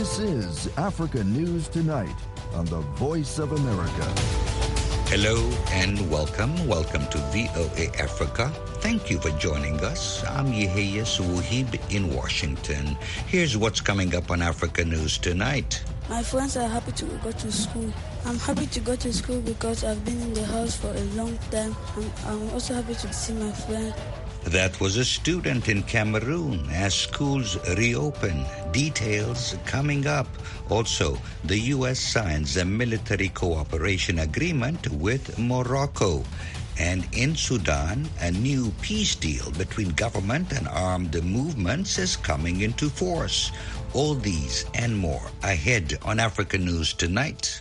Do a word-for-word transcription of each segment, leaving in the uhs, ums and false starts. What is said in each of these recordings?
This is Africa News Tonight on the Voice of America. Hello and welcome. Welcome to V O A Africa. Thank you for joining us. I'm Yehia Suhib in Washington. Here's what's coming up on Africa News Tonight. My friends are happy to go to school. I'm happy to go to school because I've been in the house for a long time. I'm, I'm also happy to see my friends. That was a student in Cameroon as schools reopen. Details coming up. Also, the U S signs a military cooperation agreement with Morocco. And in Sudan, a new peace deal between government and armed movements is coming into force. All these and more ahead on Africa News Tonight.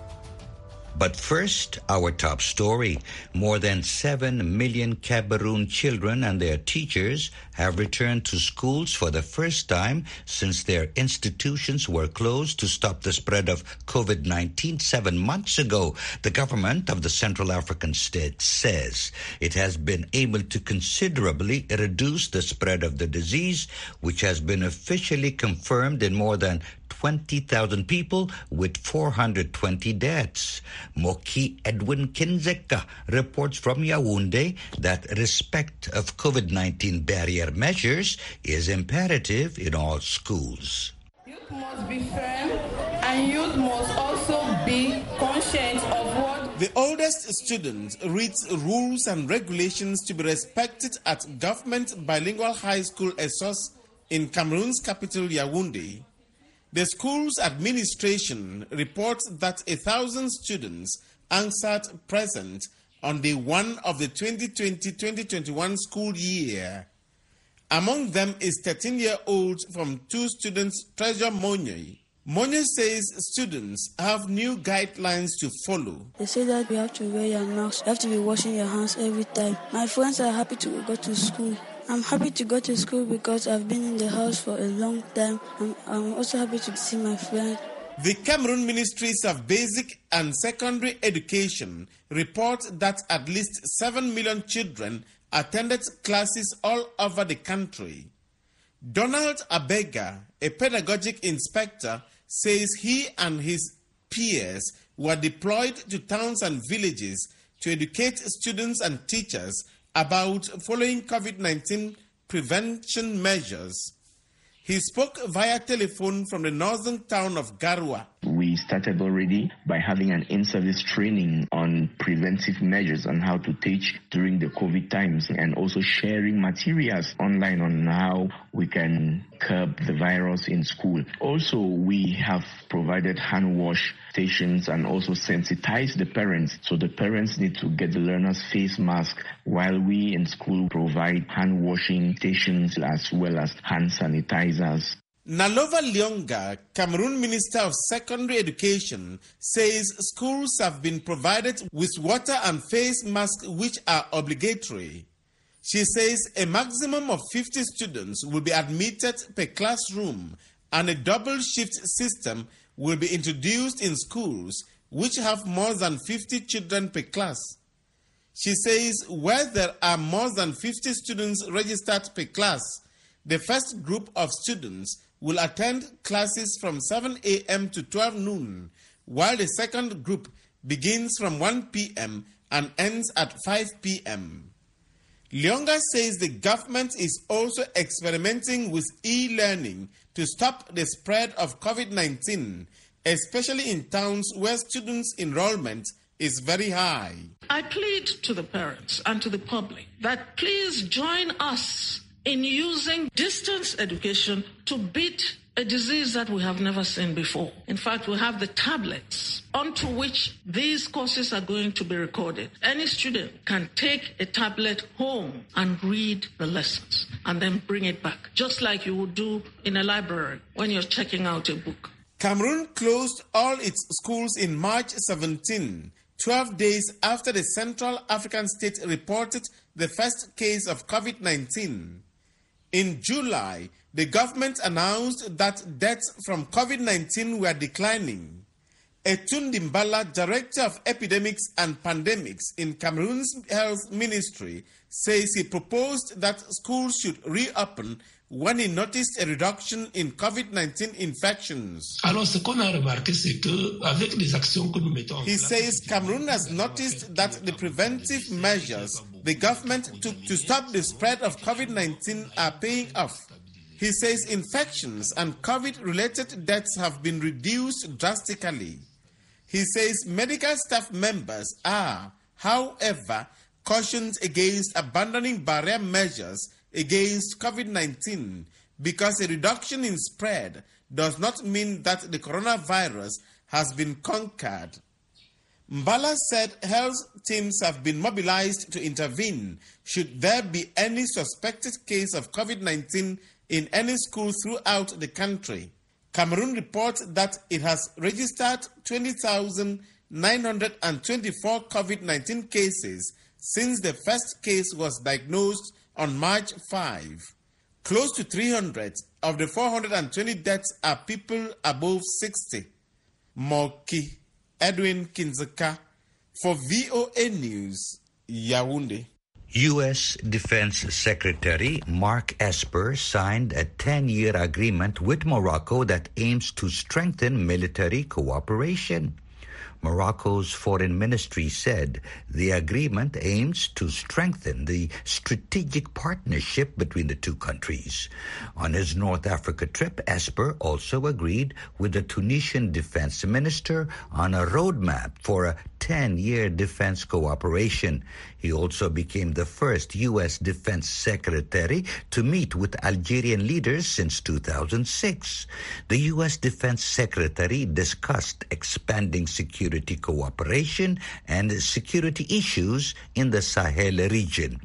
But first, our top story. More than seven million Cameroon children and their teachers have returned to schools for the first time since their institutions were closed to stop the spread of COVID nineteen seven months ago. The government of the Central African state says it has been able to considerably reduce the spread of the disease, which has been officially confirmed in more than twenty thousand people with four hundred twenty deaths. Moki Edwin Kinzeka reports from Yaoundé that respect of COVID nineteen barrier measures is imperative in all schools. Youth must be firm and youth must also be conscious of what... The oldest student reads rules and regulations to be respected at Government Bilingual High School Essos in Cameroon's capital Yaoundé. The school's administration reports that a thousand students answered present on day one of the twenty twenty twenty twenty-one school year. Among them is thirteen-year-old from two students, Treasure Monye. Monye says students have new guidelines to follow. They say that we have to wear your mask, you have to be washing your hands every time. My friends are happy to go to school. I'm happy to go to school because I've been in the house for a long time. I'm, I'm also happy to see my friends. The Cameroon Ministries of Basic and Secondary Education report that at least seven million children attended classes all over the country. Donald Abega, a pedagogic inspector, says he and his peers were deployed to towns and villages to educate students and teachers about following COVID nineteen prevention measures. He spoke via telephone from the northern town of Garoua. We started already by having an in-service training on preventive measures on how to teach during the COVID times, and also sharing materials online on how we can curb the virus in school. Also, we have provided hand wash stations and also sensitize the parents. So the parents need to get the learners face mask while we in school provide hand washing stations as well as hand sanitizers. Nalova Lyonga, Cameroon Minister of Secondary Education, says schools have been provided with water and face masks which are obligatory. She says a maximum of fifty students will be admitted per classroom and a double shift system will be introduced in schools which have more than fifty children per class. She says where there are more than fifty students registered per class, the first group of students will attend classes from seven a.m. to twelve noon, while the second group begins from one p.m. and ends at five p.m. Lyonga says the government is also experimenting with e-learning to stop the spread of COVID nineteen, especially in towns where students' enrollment is very high. I plead to the parents and to the public that please join us in using distance education to beat a disease that we have never seen before. In fact, we have the tablets onto which these courses are going to be recorded. Any student can take a tablet home and read the lessons and then bring it back, just like you would do in a library when you're checking out a book. Cameroon closed all its schools in March seventeenth, twelve days after the Central African state reported the first case of COVID nineteen. In July, the government announced that deaths from COVID nineteen were declining. Etundi Mbala, Director of Epidemics and Pandemics in Cameroon's Health Ministry, says he proposed that schools should reopen when he noticed a reduction in COVID nineteen infections. Alors, ce qu'on a remarqué, c'est que avec les actions que nous mettons en He place, says Cameroon has noticed that the preventive measures the government took to stop the spread of COVID nineteen are paying off. He says infections and COVID-related deaths have been reduced drastically. He says medical staff members are, however, cautioned against abandoning barrier measures against COVID nineteen because a reduction in spread does not mean that the coronavirus has been conquered. Mbala said health teams have been mobilized to intervene should there be any suspected case of COVID nineteen in any school throughout the country. Cameroon reports that it has registered twenty thousand nine hundred twenty-four COVID nineteen cases since the first case was diagnosed on March fifth. Close to three hundred of the four hundred twenty deaths are people above sixty. Moki Edwin Kinzeka for V O A News, Yaoundé. U S Defense Secretary Mark Esper signed a ten-year agreement with Morocco that aims to strengthen military cooperation. Morocco's foreign ministry said the agreement aims to strengthen the strategic partnership between the two countries. On his North Africa trip, Esper also agreed with the Tunisian defense minister on a roadmap for a ten-year defense cooperation. He also became the first U S defense secretary to meet with Algerian leaders since two thousand six. The U S defense secretary discussed expanding security cooperation and security issues in the Sahel region.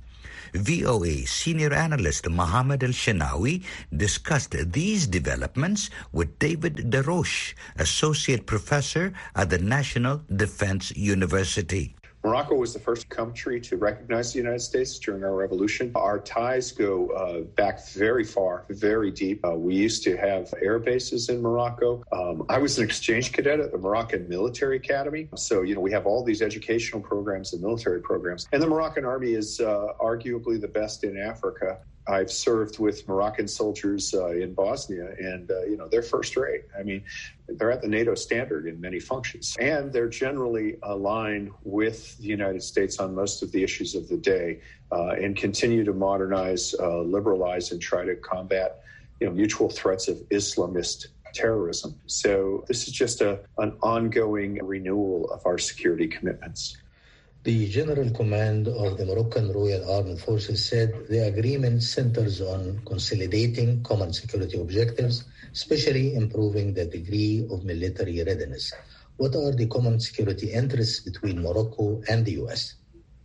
V O A senior analyst Mohamed El-Shenawi discussed these developments with David Deroche, associate professor at the National Defense University. Morocco was the first country to recognize the United States during our revolution. Our ties go uh, back very far, very deep. Uh, we used to have air bases in Morocco. Um, I was an exchange cadet at the Moroccan Military Academy. So, you know, we have all these educational programs and military programs. And the Moroccan Army is uh, arguably the best in Africa. I've served with Moroccan soldiers uh, in Bosnia, and, uh, you know, they're first rate. I mean, they're at the NATO standard in many functions. And they're generally aligned with the United States on most of the issues of the day uh, and continue to modernize, uh, liberalize, and try to combat, you know, mutual threats of Islamist terrorism. So this is just a, an ongoing renewal of our security commitments. The General Command of the Moroccan Royal Armed Forces said the agreement centers on consolidating common security objectives, especially improving the degree of military readiness. What are the common security interests between Morocco and the U S?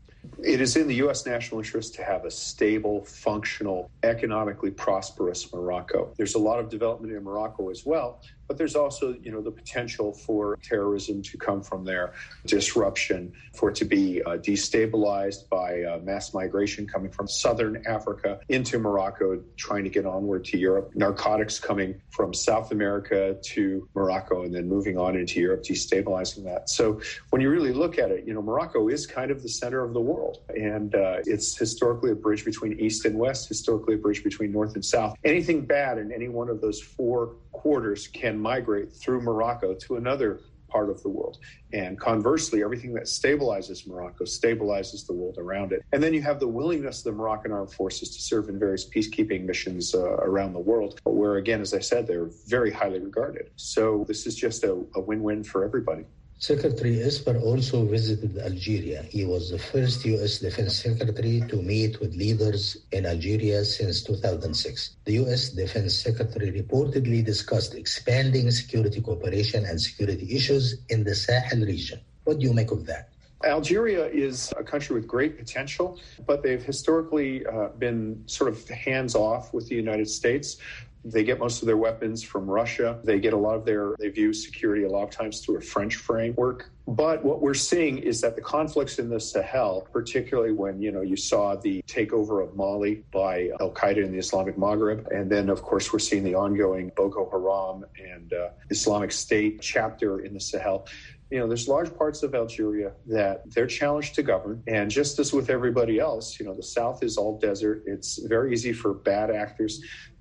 It is in the U S national interest to have a stable, functional, economically prosperous Morocco. There's a lot of development in Morocco as well, but there's also, you know, the potential for terrorism to come from there, disruption, for it to be uh, destabilized by uh, mass migration coming from southern Africa into Morocco, trying to get onward to Europe, narcotics coming from South America to Morocco and then moving on into Europe, destabilizing that. So when you really look at it, you know, Morocco is kind of the center of the world, and uh, it's historically a bridge between East and West, historically a bridge between North and South. Anything bad in any one of those four quarters can migrate through Morocco to another part of the world. And conversely, everything that stabilizes Morocco stabilizes the world around it. And then you have the willingness of the Moroccan armed forces to serve in various peacekeeping missions uh, around the world, where, again, as I said, they're very highly regarded. So this is just a, a win-win for everybody. Secretary Esper also visited Algeria. He was the first U S Defense Secretary to meet with leaders in Algeria since two thousand six. The U S Defense Secretary reportedly discussed expanding security cooperation and security issues in the Sahel region. What do you make of that? Algeria is a country with great potential, but they've historically uh, been sort of hands-off with the United States. They get most of their weapons from Russia. They get a lot of their, they view security a lot of times through a French framework. But what we're seeing is that the conflicts in the Sahel, particularly when, you know, you saw the takeover of Mali by Al-Qaeda in the Islamic Maghreb, and then, of course, we're seeing the ongoing Boko Haram and uh, Islamic State chapter in the Sahel. You know, there's large parts of Algeria that they're challenged to govern. And just as with everybody else, you know, the South is all desert. It's very easy for bad actors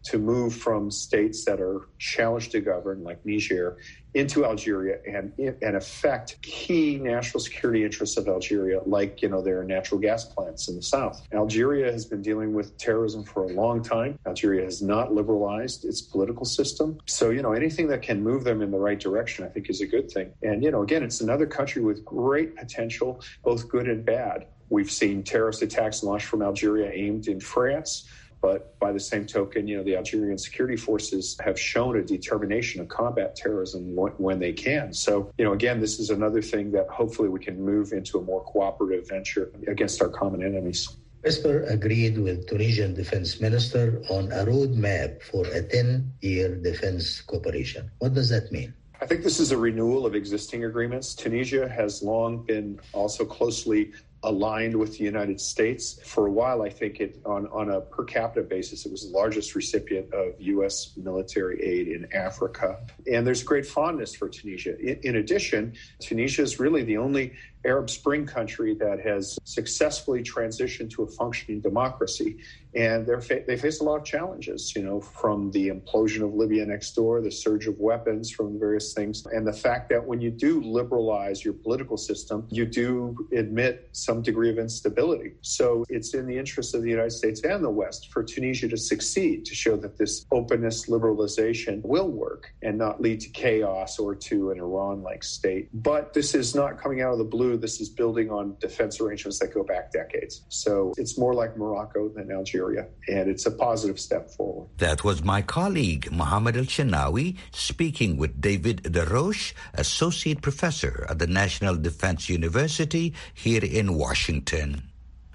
to move from states that are challenged to govern, like Niger, into Algeria and, and affect key national security interests of Algeria, like, you know, their natural gas plants in the south. Algeria has been dealing with terrorism for a long time. Algeria has not liberalized its political system. So, you know, anything that can move them in the right direction, I think, is a good thing. And, you know, again, it's another country with great potential, both good and bad. We've seen terrorist attacks launched from Algeria aimed in France. But by the same token, you know, the Algerian security forces have shown a determination to combat terrorism when they can. So, you know, again, this is another thing that hopefully we can move into a more cooperative venture against our common enemies. Esper agreed with Tunisian defense minister on a roadmap for a ten-year defense cooperation. What does that mean? I think this is a renewal of existing agreements. Tunisia has long been also closely aligned with the United States. For a while, I think it on, on a per capita basis, it was the largest recipient of U S military aid in Africa. And there's great fondness for Tunisia. In, in addition, Tunisia is really the only Arab Spring country that has successfully transitioned to a functioning democracy. And they're fa- they face a lot of challenges, you know, from the implosion of Libya next door, the surge of weapons from various things, and the fact that when you do liberalize your political system, you do admit some degree of instability. So it's in the interest of the United States and the West for Tunisia to succeed, to show that this openness, liberalization will work and not lead to chaos or to an Iran-like state. But this is not coming out of the blue. This is building on defense arrangements that go back decades. So it's more like Morocco than Algeria, and it's a positive step forward. That was my colleague, Mohammed El-Shenawi, speaking with David DeRoche, Associate Professor at the National Defense University here in Washington.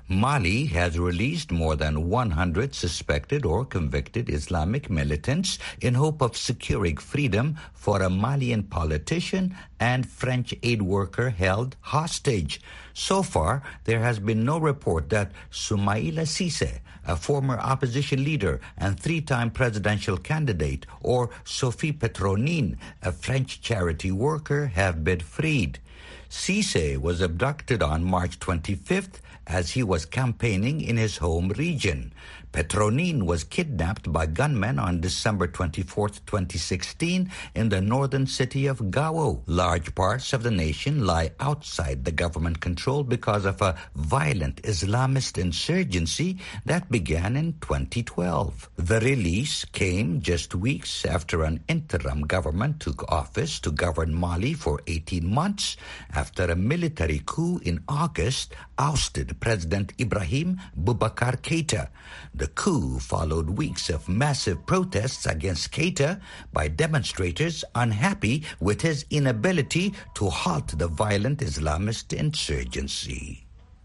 Mali has released more than one hundred suspected or convicted Islamic militants in hope of securing freedom for a Malian politician and French aid worker held hostage. So far, there has been no report that Soumaïla Cissé, a former opposition leader and three-time presidential candidate, or Sophie Petronin, a French charity worker, have been freed. Cissé was abducted on March twenty-fifth as he was campaigning in his home region. Petronin was kidnapped by gunmen on December twenty-fourth, twenty sixteen in the northern city of Gao. Large parts of the nation lie outside the government control because of a violent Islamist insurgency that began in twenty twelve. The release came just weeks after an interim government took office to govern Mali for eighteen months after a military coup in August ousted President Ibrahim Boubacar Keïta. The coup followed weeks of massive protests against Keïta by demonstrators unhappy with his inability to halt the violent Islamist insurgency.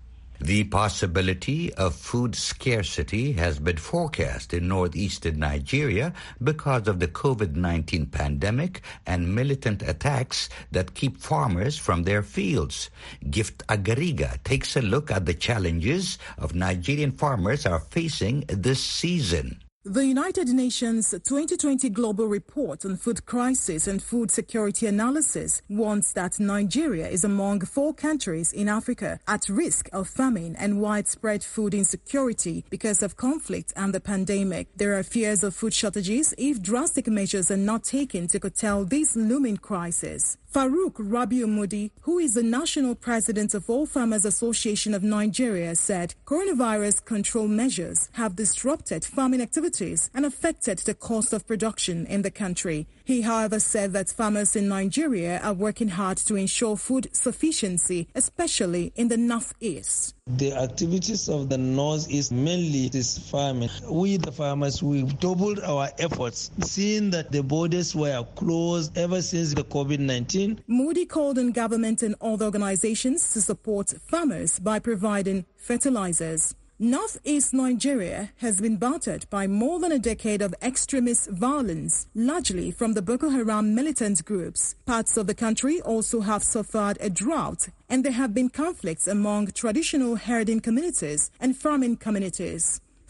The possibility of food scarcity has been forecast in northeastern Nigeria because of the COVID nineteen pandemic and militant attacks that keep farmers from their fields. Gift Agariga takes a look at the challenges of Nigerian farmers are facing this season. The United Nations twenty twenty Global Report on Food Crisis and Food Security Analysis warns that Nigeria is among four countries in Africa at risk of famine and widespread food insecurity because of conflict and the pandemic. There are fears of food shortages if drastic measures are not taken to curtail this looming crisis. Farouk Rabiu Mudi, who is the national president of All Farmers Association of Nigeria, said coronavirus control measures have disrupted farming activities and affected the cost of production in the country. He, however, said that farmers in Nigeria are working hard to ensure food sufficiency, especially in the northeast. The activities of the northeast mainly is farming. We, the farmers, we've doubled our efforts, seeing that the borders were closed ever since the COVID nineteen. Moody called on government and other organizations to support farmers by providing fertilizers. Northeast Nigeria has been battered by more than a decade of extremist violence, largely from the Boko Haram militant groups. Parts of the country also have suffered a drought, and there have been conflicts among traditional herding communities and farming communities.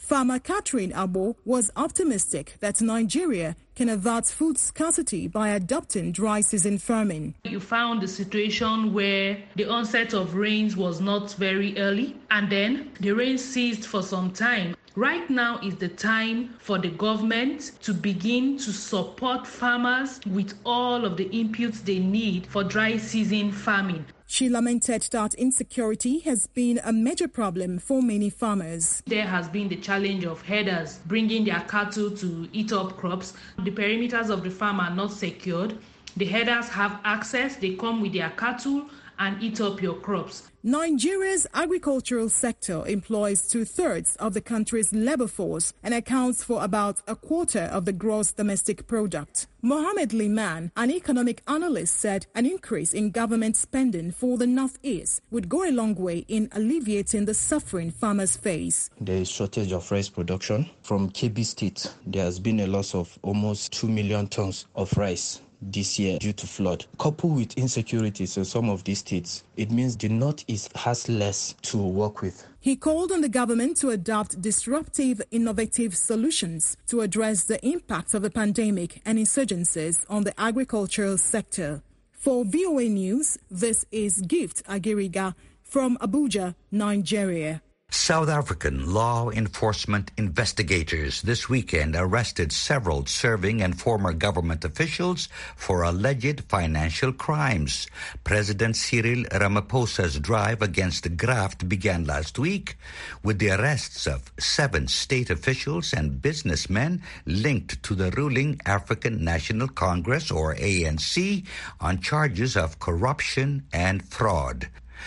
Farmer Catherine Abo was optimistic that Nigeria can avert food scarcity by adopting dry season farming. You found a situation where the onset of rains was not very early, and then the rain ceased for some time. Right now is the time for the government to begin to support farmers with all of the inputs they need for dry season farming. She lamented that insecurity has been a major problem for many farmers. There has been the challenge of herders bringing their cattle to eat up crops. The perimeters of the farm are not secured. The herders have access, they come with their cattle and eat up your crops. Nigeria's agricultural sector employs two-thirds of the country's labor force and accounts for about a quarter of the gross domestic product. Mohammed Liman, an economic analyst, said an increase in government spending for the Northeast would go a long way in alleviating the suffering farmers face. There is shortage of rice production. From Kebbi State, there has been a loss of almost two million tons of rice this year due to flood. Coupled with insecurities in some of these states, it means the Northeast has less to work with. He called on the government to adopt disruptive, innovative solutions to address the impact of the pandemic and insurgencies on the agricultural sector. For V O A News, this is Gift Agiriga from Abuja, Nigeria. South African law enforcement investigators this weekend arrested several serving and former government officials for alleged financial crimes. President Cyril Ramaphosa's drive against graft began last week with the arrests of seven state officials and businessmen linked to the ruling African National Congress, or A N C, on charges of corruption and fraud.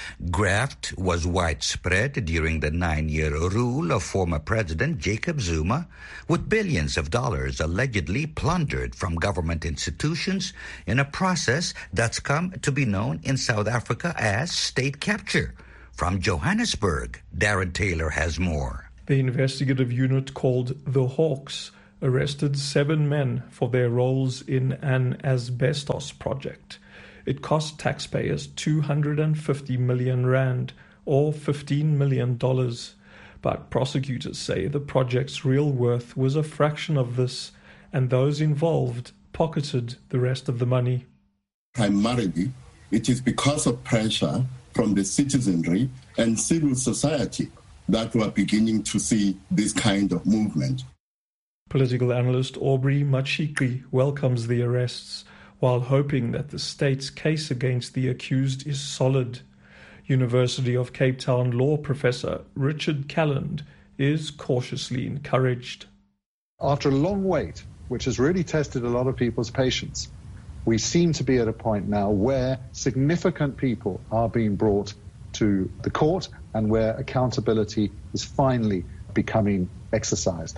Graft was widespread during the nine-year rule of former President Jacob Zuma, with billions of dollars allegedly plundered from government institutions in a process that's come to be known in South Africa as state capture. From Johannesburg, Darren Taylor has more. The investigative unit called the Hawks arrested seven men for their roles in an asbestos project. It cost taxpayers two hundred fifty million rand, or fifteen million dollars. But prosecutors say the project's real worth was a fraction of this, and those involved pocketed the rest of the money. Primarily, it is because of pressure from the citizenry and civil society that we are beginning to see this kind of movement. Political analyst Aubrey Machikri welcomes the arrests, while hoping that the state's case against the accused is solid. University of Cape Town law professor Richard Calland is cautiously encouraged. After a long wait, which has really tested a lot of people's patience, we seem to be at a point now where significant people are being brought to the court and where accountability is finally becoming exercised.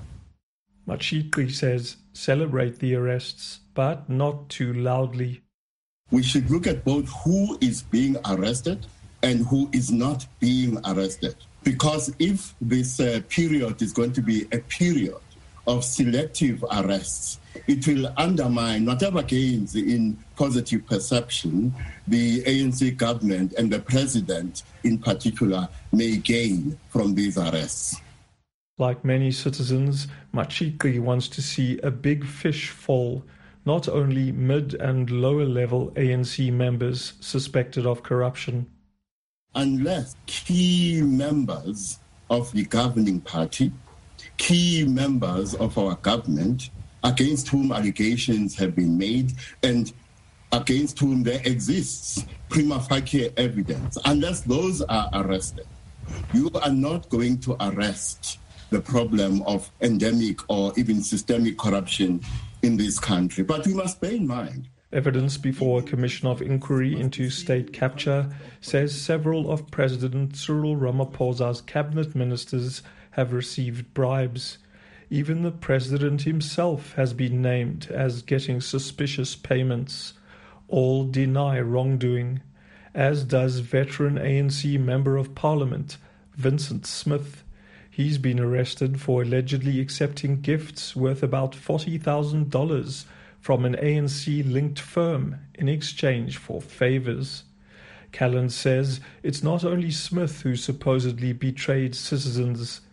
Machikri says celebrate the arrests, but not too loudly. We should look at both who is being arrested and who is not being arrested. Because if this uh, period is going to be a period of selective arrests, it will undermine whatever gains in positive perception the A N C government and the president in particular may gain from these arrests. Like many citizens, Machikri wants to see a big fish fall, not only mid and lower level A N C members suspected of corruption. Unless key members of the governing party, key members of our government, against whom allegations have been made and against whom there exists prima facie evidence, unless those are arrested, you are not going to arrest the problem of endemic or even systemic corruption in this country. But we must bear in mind, evidence before a commission of inquiry into state capture says several of President Cyril Ramaphosa's cabinet ministers have received bribes. Even the president himself has been named as getting suspicious payments. All deny wrongdoing, as does veteran A N C Member of Parliament Vincent Smith. He's been arrested for allegedly accepting gifts worth about forty thousand dollars from an A N C-linked firm in exchange for favors. Calland says it's not only Smith who supposedly betrayed citizens.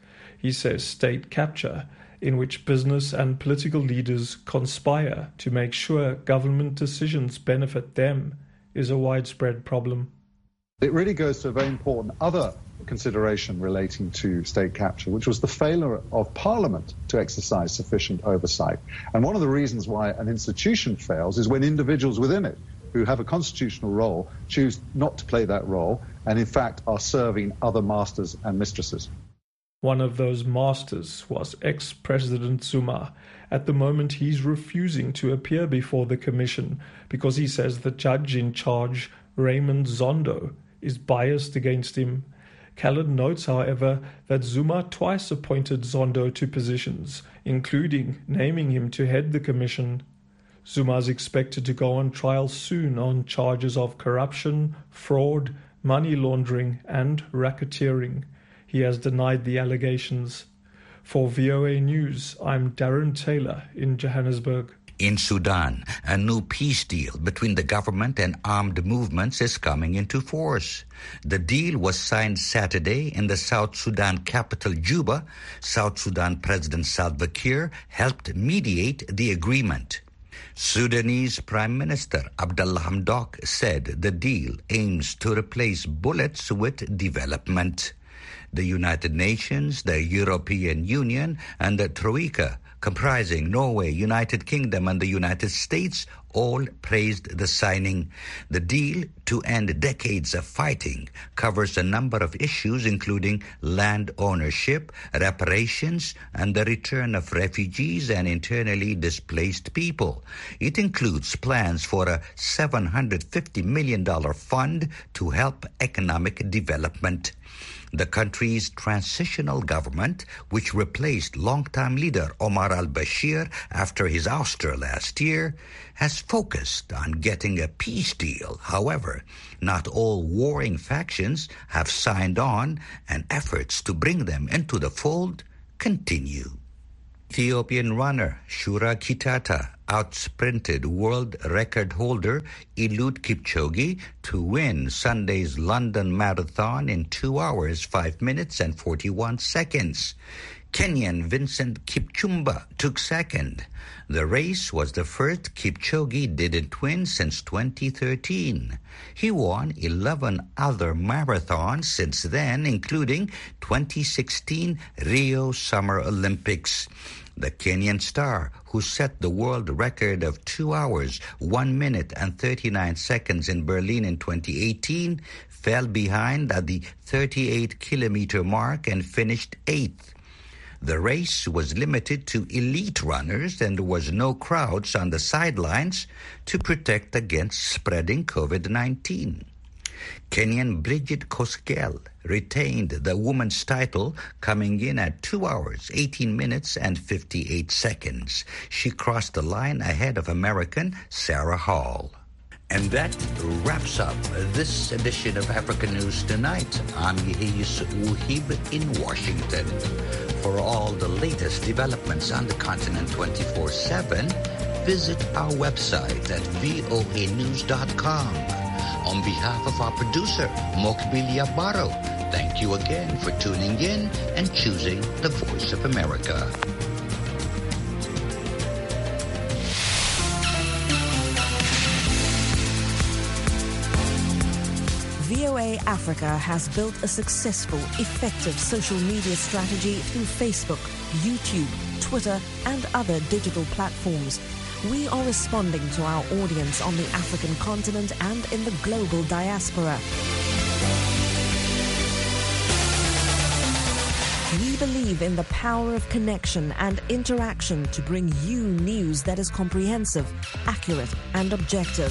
He says state capture, in which business and political leaders conspire to make sure government decisions benefit them, is a widespread problem. It really goes to a very important other consideration relating to state capture, which was the failure of Parliament to exercise sufficient oversight. And one of the reasons why an institution fails is when individuals within it who have a constitutional role choose not to play that role and in fact are serving other masters and mistresses. One of those masters was ex-President Zuma. At the moment, he's refusing to appear before the commission because he says the judge in charge, Raymond Zondo, is biased against him. Callan notes, however, that Zuma twice appointed Zondo to positions, including naming him to head the commission. Zuma is expected to go on trial soon on charges of corruption, fraud, money laundering, and racketeering. He has denied the allegations. For V O A News, I'm Darren Taylor in Johannesburg. In Sudan, a new peace deal between the government and armed movements is coming into force. The deal was signed Saturday in the South Sudan capital, Juba. South Sudan President Salva Kiir helped mediate the agreement. Sudanese Prime Minister Abdallah Hamdok said the deal aims to replace bullets with development. The United Nations, the European Union, and the Troika, comprising Norway, United Kingdom, and the United States, all praised the signing. The deal, to end decades of fighting, covers a number of issues including land ownership, reparations, and the return of refugees and internally displaced people. It includes plans for a seven hundred fifty million dollars fund to help economic development. The country's transitional government, which replaced longtime leader Omar al-Bashir after his ouster last year, has focused on getting a peace deal. However, not all warring factions have signed on, and efforts to bring them into the fold continue. Ethiopian runner Shura Kitata outsprinted world record holder Eliud Kipchoge to win Sunday's London Marathon in two hours, five minutes and forty-one seconds. Kenyan Vincent Kipchumba took second. The race was the first Kipchoge didn't win since twenty thirteen. He won eleven other marathons since then, including twenty sixteen Rio Summer Olympics. The Kenyan star, who set the world record of two hours, one minute and thirty-nine seconds in Berlin in twenty eighteen, fell behind at the thirty-eight kilometer mark and finished eighth. The race was limited to elite runners and there was no crowds on the sidelines to protect against spreading COVID nineteen. Kenyan Bridget Kosgei retained the women's title, coming in at two hours, eighteen minutes and fifty-eight seconds. She crossed the line ahead of American Sarah Hall. And that wraps up this edition of Africa News Tonight. I'm Yehis Wuhib in Washington. For all the latest developments on the continent twenty-four seven, visit our website at V O A news dot com. On behalf of our producer, Mokbil Yabaro, thank you again for tuning in and choosing the Voice of America. V O A Africa has built a successful, effective social media strategy through Facebook, YouTube, Twitter, and other digital platforms. We are responding to our audience on the African continent and in the global diaspora. We believe in the power of connection and interaction to bring you news that is comprehensive, accurate, and objective.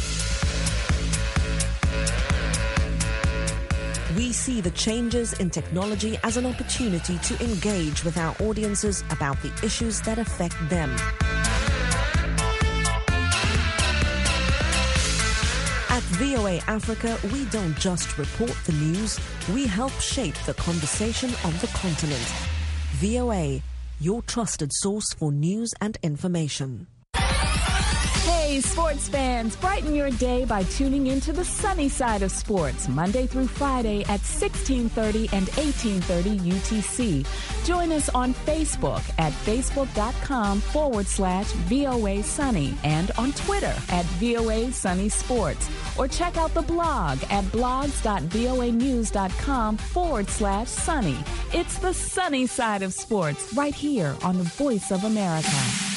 We see the changes in technology as an opportunity to engage with our audiences about the issues that affect them. At V O A Africa, we don't just report the news, we help shape the conversation on the continent. V O A, your trusted source for news and information. Hey, sports fans, brighten your day by tuning into the sunny side of sports, Monday through Friday at sixteen thirty and eighteen thirty U T C. Join us on Facebook at facebook.com forward slash VOA Sunny and on Twitter at VOA Sunny Sports. Or check out the blog at blogs.voanews.com forward slash sunny. It's the sunny side of sports right here on the Voice of America.